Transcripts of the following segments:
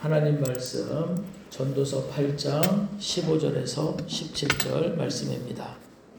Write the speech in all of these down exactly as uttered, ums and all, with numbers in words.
하나님 말씀 전도서 팔 장 십오 절에서 십칠 절 말씀입니다.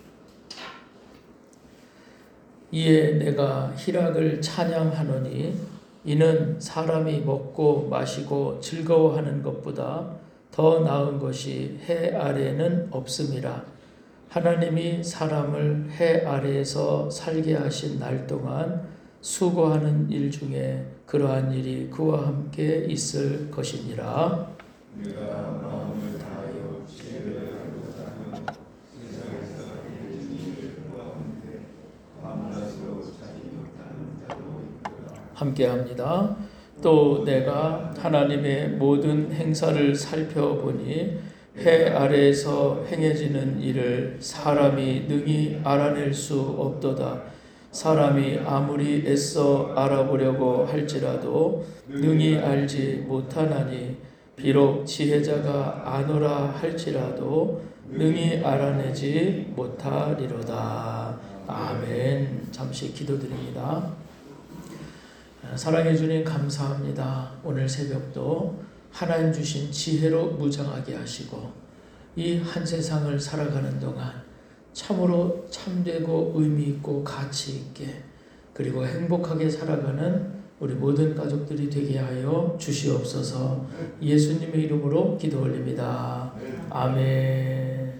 이에 내가 희락을 찬양하노니 이는 사람이 먹고 마시고 즐거워하는 것보다 더 나은 것이 해 아래에는 없음이라. 하나님이 사람을 해 아래에서 살게 하신 날 동안 수고하는 일 중에 그러한 일이 그와 함께 있을 것이니라. 내가 마음을 다하여 지혜를 하고자 세상에서 이르는 일을 구하는데 밤낮으로 자기 못하는 자도 있구나. 함께합니다. 또 내가 하나님의 모든 행사를 살펴보니 해 아래에서 행해지는 일을 사람이 능히 알아낼 수 없도다. 사람이 아무리 애써 알아보려고 할지라도 능히 알지 못하나니 비록 지혜자가 아노라 할지라도 능히 알아내지 못하리로다. 아멘. 잠시 기도드립니다. 사랑해 주님 감사합니다. 오늘 새벽도 하나님 주신 지혜로 무장하게 하시고 이 한 세상을 살아가는 동안 참으로 참되고 의미 있고 가치 있게 그리고 행복하게 살아가는 우리 모든 가족들이 되게 하여 주시옵소서. 예수님의 이름으로 기도 올립니다. 아멘.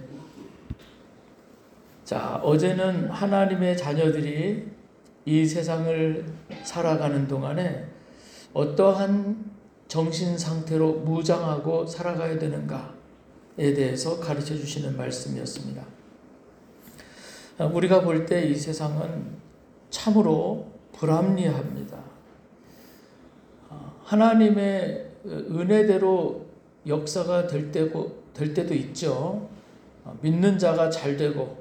자, 어제는 하나님의 자녀들이 이 세상을 살아가는 동안에 어떠한 정신 상태로 무장하고 살아가야 되는가에 대해서 가르쳐 주시는 말씀이었습니다. 우리가 볼 때 이 세상은 참으로 불합리합니다. 하나님의 은혜대로 역사가 될 때고, 될 때도 있죠. 믿는 자가 잘 되고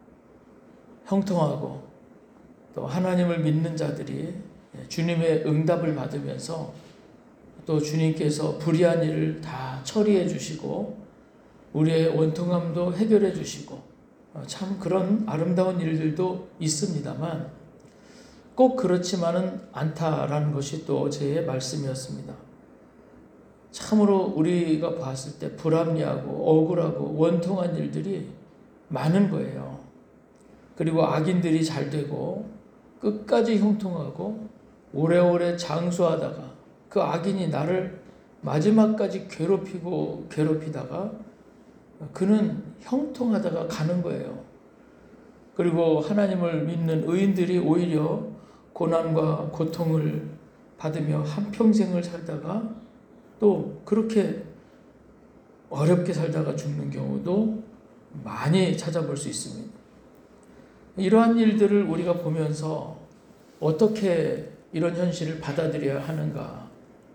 형통하고 또 하나님을 믿는 자들이 주님의 응답을 받으면서 또 주님께서 불의한 일을 다 처리해 주시고 우리의 원통함도 해결해 주시고 참 그런 아름다운 일들도 있습니다만 꼭 그렇지만은 않다라는 것이 또 어제의 말씀이었습니다. 참으로 우리가 봤을 때 불합리하고 억울하고 원통한 일들이 많은 거예요. 그리고 악인들이 잘 되고 끝까지 형통하고 오래오래 장수하다가 그 악인이 나를 마지막까지 괴롭히고 괴롭히다가 그는 형통하다가 가는 거예요. 그리고 하나님을 믿는 의인들이 오히려 고난과 고통을 받으며 한평생을 살다가 또 그렇게 어렵게 살다가 죽는 경우도 많이 찾아볼 수 있습니다. 이러한 일들을 우리가 보면서 어떻게 이런 현실을 받아들여야 하는가?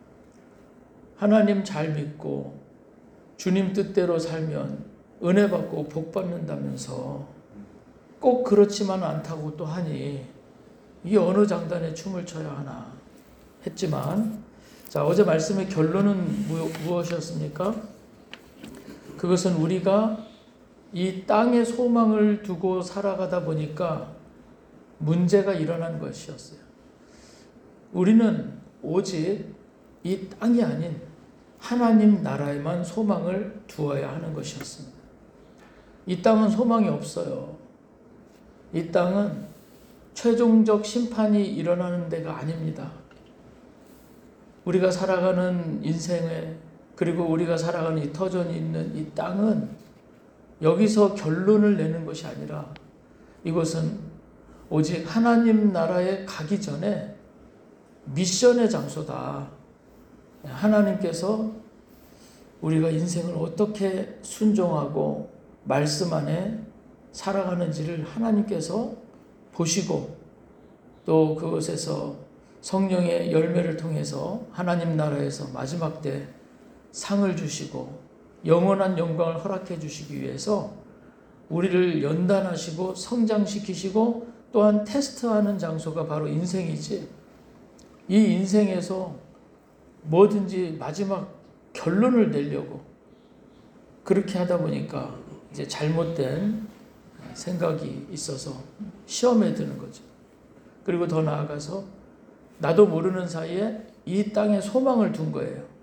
하나님 잘 믿고 주님 뜻대로 살면 은혜 받고 복 받는다면서 꼭 그렇지만 않다고 또 하니 이 어느 장단에 춤을 춰야 하나 했지만 자 어제 말씀의 결론은 무엇이었습니까? 그것은 우리가 이 땅에 소망을 두고 살아가다 보니까 문제가 일어난 것이었어요. 우리는 오직 이 땅이 아닌 하나님 나라에만 소망을 두어야 하는 것이었습니다. 이 땅은 소망이 없어요. 이 땅은 최종적 심판이 일어나는 데가 아닙니다. 우리가 살아가는 인생에 그리고 우리가 살아가는 이 터전이 있는 이 땅은 여기서 결론을 내는 것이 아니라 이것은 오직 하나님 나라에 가기 전에 미션의 장소다. 하나님께서 우리가 인생을 어떻게 순종하고 말씀 안에 살아가는지를 하나님께서 보시고 또 그것에서 성령의 열매를 통해서 하나님 나라에서 마지막 때 상을 주시고 영원한 영광을 허락해 주시기 위해서 우리를 연단하시고 성장시키시고 또한 테스트하는 장소가 바로 인생이지 이 인생에서 뭐든지 마지막 결론을 내려고 그렇게 하다 보니까 이제 잘못된 생각이 있어서 시험에 드는 거죠. 그리고 더 나아가서 나도 모르는 사이에 이 땅에 소망을 둔 거예요.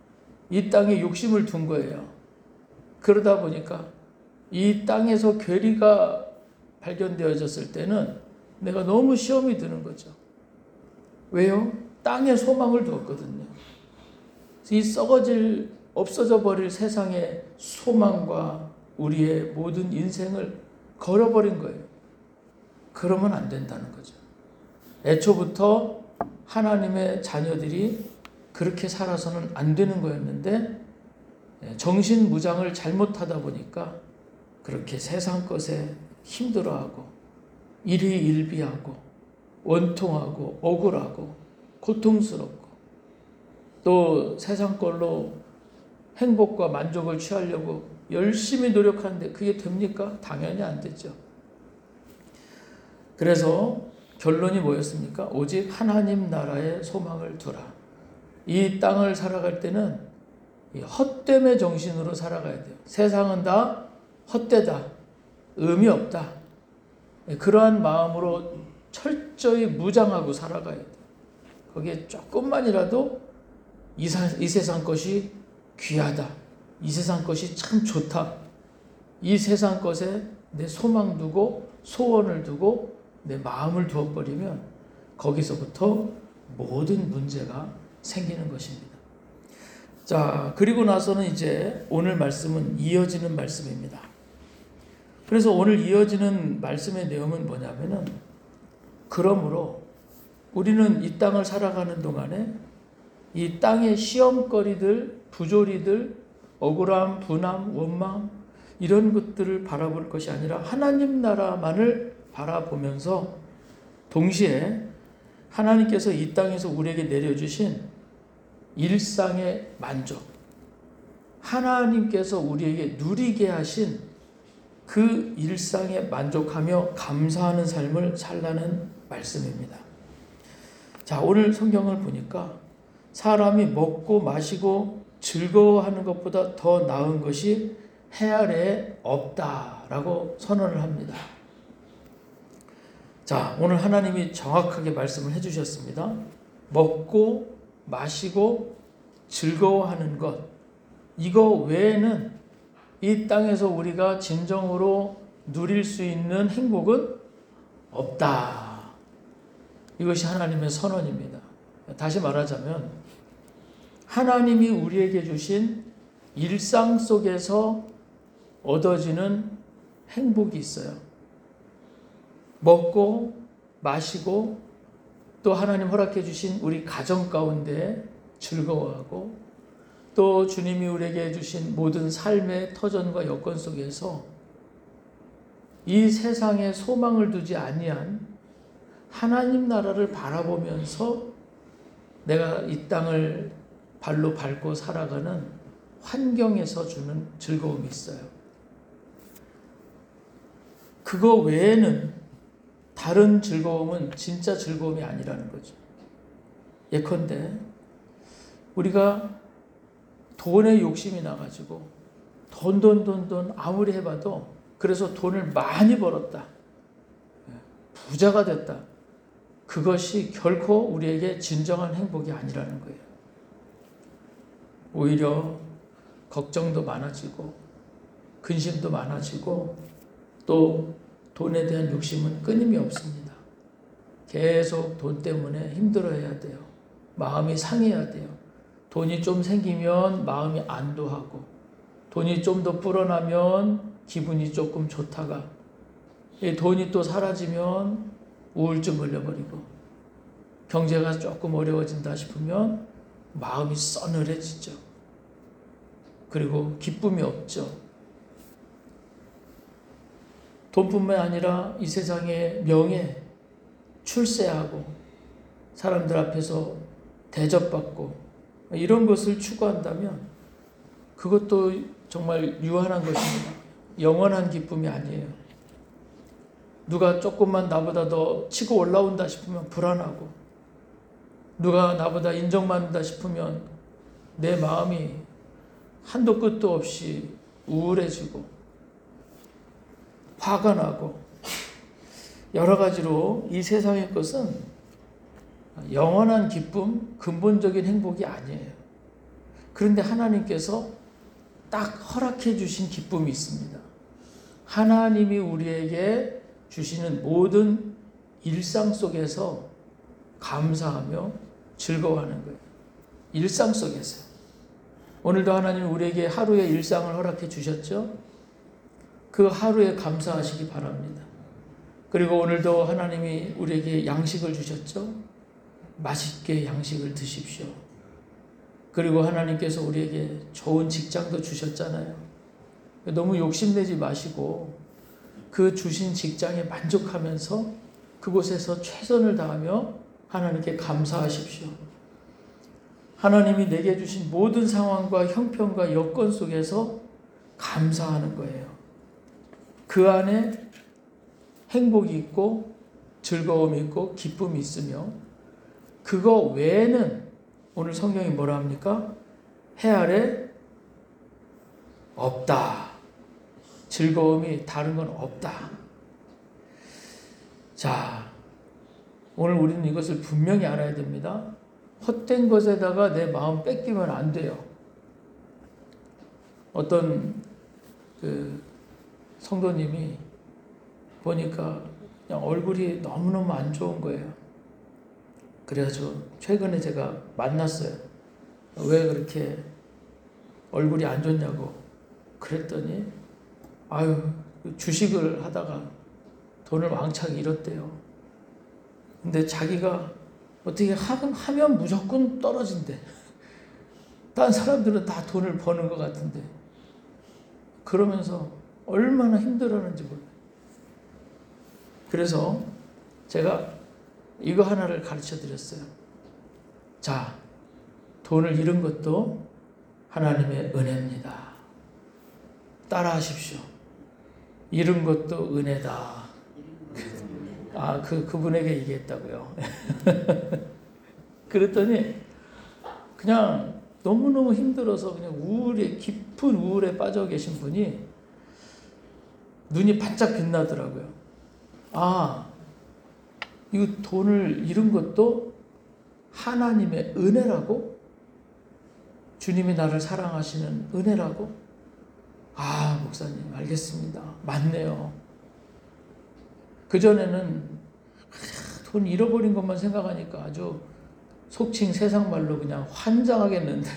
이 땅에 욕심을 둔 거예요. 그러다 보니까 이 땅에서 괴리가 발견되어졌을 때는 내가 너무 시험이 드는 거죠. 왜요? 땅에 소망을 두었거든요. 이 썩어질, 없어져 버릴 세상의 소망과 우리의 모든 인생을 걸어버린 거예요. 그러면 안 된다는 거죠. 애초부터 하나님의 자녀들이 그렇게 살아서는 안 되는 거였는데 정신무장을 잘못하다 보니까 그렇게 세상 것에 힘들어하고 일희일비하고 원통하고 억울하고 고통스럽고 또 세상 걸로 행복과 만족을 취하려고 열심히 노력하는데 그게 됩니까? 당연히 안 되죠. 그래서 결론이 뭐였습니까? 오직 하나님 나라의 소망을 두라. 이 땅을 살아갈 때는 헛됨의 정신으로 살아가야 돼요. 세상은 다 헛되다. 의미 없다. 그러한 마음으로 철저히 무장하고 살아가야 돼요. 거기에 조금만이라도 이, 사, 이 세상 것이 귀하다. 이 세상 것이 참 좋다. 이 세상 것에 내 소망 두고 소원을 두고 내 마음을 두어버리면 거기서부터 모든 문제가 생기는 것입니다. 자, 그리고 나서는 이제 오늘 말씀은 이어지는 말씀입니다. 그래서 오늘 이어지는 말씀의 내용은 뭐냐면은 그러므로 우리는 이 땅을 살아가는 동안에 이 땅의 시험거리들, 부조리들, 억울함, 분함, 원망 이런 것들을 바라볼 것이 아니라 하나님 나라만을 바라보면서 동시에 하나님께서 이 땅에서 우리에게 내려주신 일상의 만족, 하나님께서 우리에게 누리게 하신 그 일상에 만족하며 감사하는 삶을 살라는 말씀입니다. 자, 오늘 성경을 보니까 사람이 먹고 마시고 즐거워하는 것보다 더 나은 것이 해 아래에 없다라고 선언을 합니다. 자, 오늘 하나님이 정확하게 말씀을 해주셨습니다. 먹고 마시고 즐거워하는 것, 이거 외에는 이 땅에서 우리가 진정으로 누릴 수 있는 행복은 없다. 이것이 하나님의 선언입니다. 다시 말하자면 하나님이 우리에게 주신 일상 속에서 얻어지는 행복이 있어요. 먹고 마시고 또 하나님 허락해 주신 우리 가정 가운데 즐거워하고 또 주님이 우리에게 주신 모든 삶의 터전과 여건 속에서 이 세상에 소망을 두지 아니한 하나님 나라를 바라보면서 내가 이 땅을 발로 밟고 살아가는 환경에서 주는 즐거움이 있어요. 그거 외에는 다른 즐거움은 진짜 즐거움이 아니라는 거죠. 예컨대 우리가 돈에 욕심이 나가지고 돈, 돈, 돈, 돈 아무리 해봐도 그래서 돈을 많이 벌었다. 부자가 됐다. 그것이 결코 우리에게 진정한 행복이 아니라는 거예요. 오히려 걱정도 많아지고 근심도 많아지고 또 돈에 대한 욕심은 끊임이 없습니다. 계속 돈 때문에 힘들어해야 돼요. 마음이 상해야 돼요. 돈이 좀 생기면 마음이 안도하고 돈이 좀 더 불어나면 기분이 조금 좋다가 돈이 또 사라지면 우울증 걸려버리고 경제가 조금 어려워진다 싶으면 마음이 서늘해지죠. 그리고 기쁨이 없죠. 돈뿐만 아니라 이 세상의 명예, 출세하고 사람들 앞에서 대접받고 이런 것을 추구한다면 그것도 정말 유한한 것입니다. 영원한 기쁨이 아니에요. 누가 조금만 나보다 더 치고 올라온다 싶으면 불안하고 누가 나보다 인정받는다 싶으면 내 마음이 한도 끝도 없이 우울해지고 화가 나고 여러 가지로 이 세상의 것은 영원한 기쁨, 근본적인 행복이 아니에요. 그런데 하나님께서 딱 허락해 주신 기쁨이 있습니다. 하나님이 우리에게 주시는 모든 일상 속에서 감사하며 즐거워하는 거예요. 일상 속에서. 오늘도 하나님이 우리에게 하루의 일상을 허락해 주셨죠? 그 하루에 감사하시기 바랍니다. 그리고 오늘도 하나님이 우리에게 양식을 주셨죠? 맛있게 양식을 드십시오. 그리고 하나님께서 우리에게 좋은 직장도 주셨잖아요. 너무 욕심내지 마시고 그 주신 직장에 만족하면서 그곳에서 최선을 다하며 하나님께 감사하십시오. 하나님이 내게 주신 모든 상황과 형편과 여건 속에서 감사하는 거예요. 그 안에 행복이 있고 즐거움이 있고 기쁨이 있으며 그거 외에는 오늘 성경이 뭐라 합니까? 해 아래 없다. 즐거움이 다른 건 없다. 자, 오늘 우리는 이것을 분명히 알아야 됩니다. 헛된 것에다가 내 마음 뺏기면 안 돼요. 어떤 그 성도님이 보니까 그냥 얼굴이 너무너무 안 좋은 거예요. 그래가지고 최근에 제가 만났어요. 왜 그렇게 얼굴이 안 좋냐고 그랬더니 아유 주식을 하다가 돈을 왕창 잃었대요. 근데 자기가 어떻게 하면 무조건 떨어진대. 다른 사람들은 다 돈을 버는 것 같은데 그러면서 얼마나 힘들어하는지 몰라요. 그래서 제가 이거 하나를 가르쳐 드렸어요. 자, 돈을 잃은 것도 하나님의 은혜입니다. 따라 하십시오. 잃은 것도 은혜다. 아, 그, 그분에게 얘기했다고요. 그랬더니 그냥 너무너무 힘들어서 그냥 우울에, 깊은 우울에 빠져 계신 분이 눈이 반짝 빛나더라고요. 아, 이 돈을 잃은 것도 하나님의 은혜라고? 주님이 나를 사랑하시는 은혜라고? 아, 목사님, 알겠습니다. 맞네요. 그전에는 돈 잃어버린 것만 생각하니까 아주 속칭 세상 말로 그냥 환장하겠는데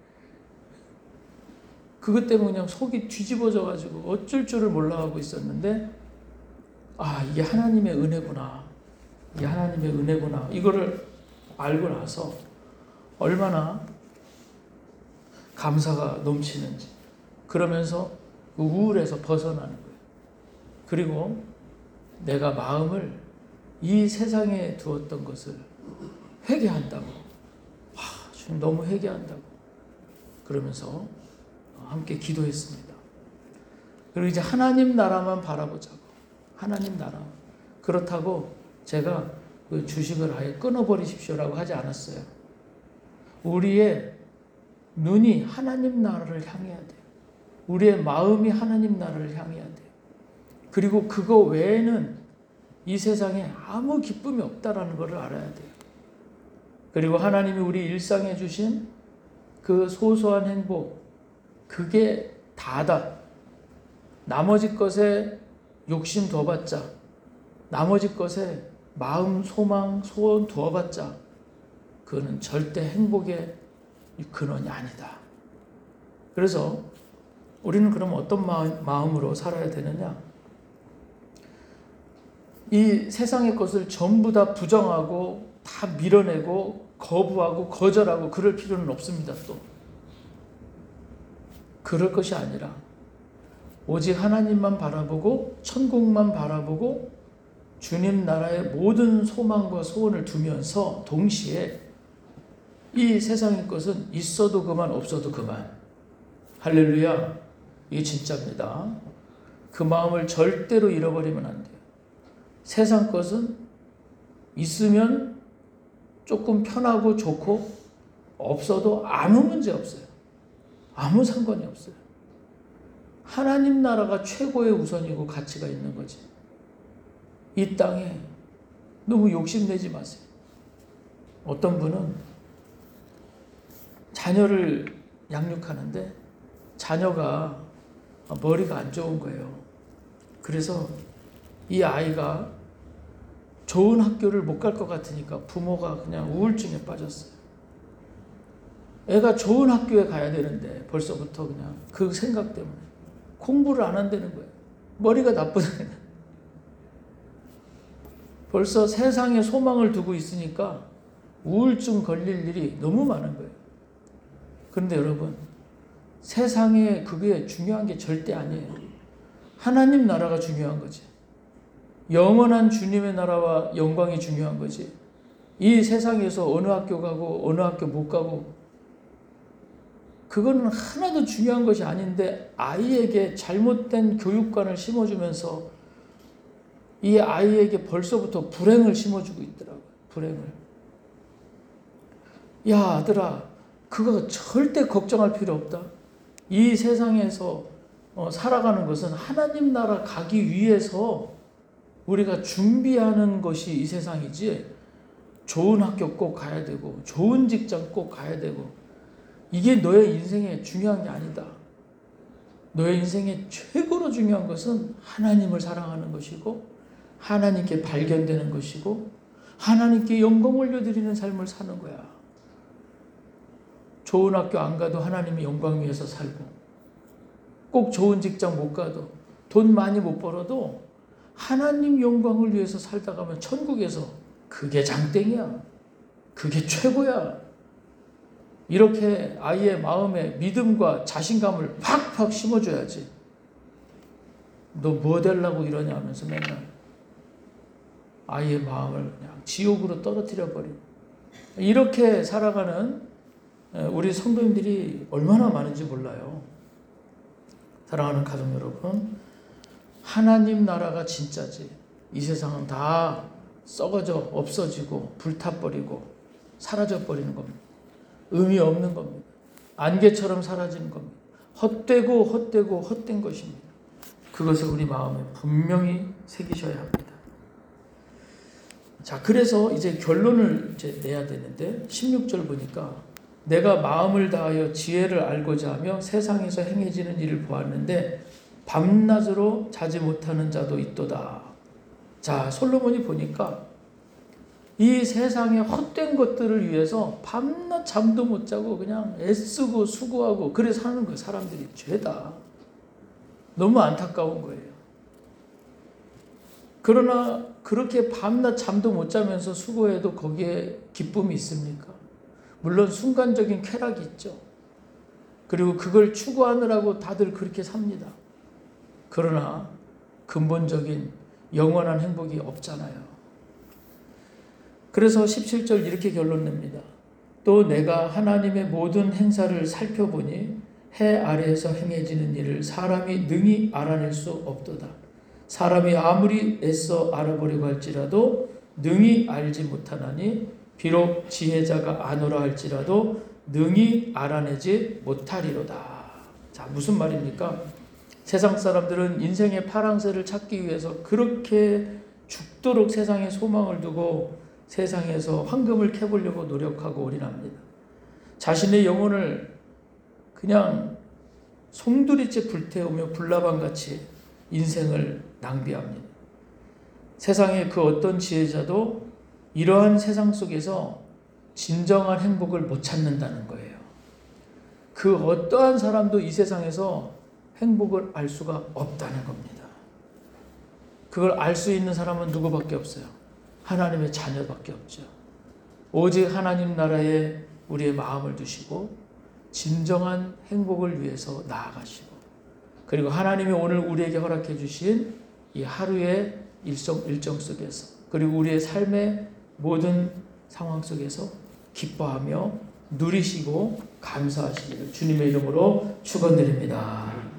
그것 때문에 그냥 속이 뒤집어져 가지고 어쩔 줄을 몰라하고 있었는데 아, 이게 하나님의 은혜구나. 이게 하나님의 은혜구나. 이거를 알고 나서 얼마나 감사가 넘치는지 그러면서 그 우울에서 벗어나는 거예요. 그리고 내가 마음을 이 세상에 두었던 것을 회개한다고. 아, 주님 너무 회개한다고. 그러면서 함께 기도했습니다. 그리고 이제 하나님 나라만 바라보자고. 하나님 나라. 그렇다고 제가 그 주식을 아예 끊어버리십시오라고 하지 않았어요. 우리의 눈이 하나님 나라를 향해야 돼요. 우리의 마음이 하나님 나라를 향해야 돼요. 그리고 그거 외에는 이 세상에 아무 기쁨이 없다라는 것을 알아야 돼요. 그리고 하나님이 우리 일상에 주신 그 소소한 행복, 그게 다다. 나머지 것에 욕심 더 받자. 나머지 것에 마음, 소망, 소원 두어봤자 그거는 절대 행복의 근원이 아니다. 그래서 우리는 그럼 어떤 마음으로 살아야 되느냐? 이 세상의 것을 전부 다 부정하고 다 밀어내고 거부하고 거절하고 그럴 필요는 없습니다. 또 그럴 것이 아니라 오직 하나님만 바라보고 천국만 바라보고 주님 나라의 모든 소망과 소원을 두면서 동시에 이 세상의 것은 있어도 그만 없어도 그만. 할렐루야. 이게 진짜입니다. 그 마음을 절대로 잃어버리면 안 돼요. 세상 것은 있으면 조금 편하고 좋고 없어도 아무 문제 없어요. 아무 상관이 없어요. 하나님 나라가 최고의 우선이고 가치가 있는 거지. 이 땅에 너무 욕심내지 마세요. 어떤 분은 자녀를 양육하는데 자녀가 머리가 안 좋은 거예요. 그래서 이 아이가 좋은 학교를 못 갈 것 같으니까 부모가 그냥 우울증에 빠졌어요. 애가 좋은 학교에 가야 되는데 벌써부터 그냥 그 생각 때문에 공부를 안 한다는 거예요. 머리가 나쁘다는 거예요. 벌써 세상에 소망을 두고 있으니까 우울증 걸릴 일이 너무 많은 거예요. 그런데 여러분, 세상에 그게 중요한 게 절대 아니에요. 하나님 나라가 중요한 거지. 영원한 주님의 나라와 영광이 중요한 거지. 이 세상에서 어느 학교 가고 어느 학교 못 가고 그거는 하나도 중요한 것이 아닌데 아이에게 잘못된 교육관을 심어주면서 이 아이에게 벌써부터 불행을 심어주고 있더라고요. 불행을. 야 아들아, 그거 절대 걱정할 필요 없다. 이 세상에서 어, 살아가는 것은 하나님 나라 가기 위해서 우리가 준비하는 것이 이 세상이지, 좋은 학교 꼭 가야 되고 좋은 직장 꼭 가야 되고 이게 너의 인생에 중요한 게 아니다. 너의 인생에 최고로 중요한 것은 하나님을 사랑하는 것이고 하나님께 발견되는 것이고 하나님께 영광 올려드리는 삶을 사는 거야. 좋은 학교 안 가도 하나님의 영광 위해서 살고, 꼭 좋은 직장 못 가도, 돈 많이 못 벌어도 하나님 영광을 위해서 살다 가면 천국에서 그게 장땡이야. 그게 최고야. 이렇게 아이의 마음에 믿음과 자신감을 팍팍 심어줘야지. 너 뭐 되려고 이러냐 하면서 맨날 아이의 마음을 그냥 지옥으로 떨어뜨려 버리고, 이렇게 살아가는 우리 성도님들이 얼마나 많은지 몰라요. 사랑하는 가족 여러분, 하나님 나라가 진짜지. 이 세상은 다 썩어져 없어지고 불타버리고 사라져버리는 겁니다. 의미 없는 겁니다. 안개처럼 사라지는 겁니다. 헛되고 헛되고 헛된 것입니다. 그것을 우리 마음에 분명히 새기셔야 합니다. 자, 그래서 이제 결론을 이제 내야 되는데 십육 절 보니까 내가 마음을 다하여 지혜를 알고자 하며 세상에서 행해지는 일을 보았는데 밤낮으로 자지 못하는 자도 있도다. 자, 솔로몬이 보니까 이 세상의 헛된 것들을 위해서 밤낮 잠도 못 자고 그냥 애쓰고 수고하고 그래 사는 거예요. 사람들이 죄다. 너무 안타까운 거예요. 그러나 그렇게 밤낮 잠도 못 자면서 수고해도 거기에 기쁨이 있습니까? 물론 순간적인 쾌락이 있죠. 그리고 그걸 추구하느라고 다들 그렇게 삽니다. 그러나 근본적인 영원한 행복이 없잖아요. 그래서 십칠 절 이렇게 결론 냅니다. 또 내가 하나님의 모든 행사를 살펴보니 해 아래에서 행해지는 일을 사람이 능히 알아낼 수 없도다. 사람이 아무리 애써 알아보려고 할지라도 능히 알지 못하나니 비록 지혜자가 아노라 할지라도 능히 알아내지 못하리로다. 자, 무슨 말입니까? 세상 사람들은 인생의 파랑새를 찾기 위해서 그렇게 죽도록 세상에 소망을 두고 세상에서 황금을 캐보려고 노력하고 올인합니다. 자신의 영혼을 그냥 송두리째 불태우며 불나방같이 인생을 낭비합니다. 세상의 그 어떤 지혜자도 이러한 세상 속에서 진정한 행복을 못 찾는다는 거예요. 그 어떠한 사람도 이 세상에서 행복을 알 수가 없다는 겁니다. 그걸 알 수 있는 사람은 누구밖에 없어요? 하나님의 자녀밖에 없죠. 오직 하나님 나라에 우리의 마음을 두시고 진정한 행복을 위해서 나아가시고, 그리고 하나님이 오늘 우리에게 허락해 주신 이 하루의 일정, 일정 속에서, 그리고 우리의 삶의 모든 상황 속에서 기뻐하며 누리시고 감사하시기를 주님의 이름으로 축원드립니다.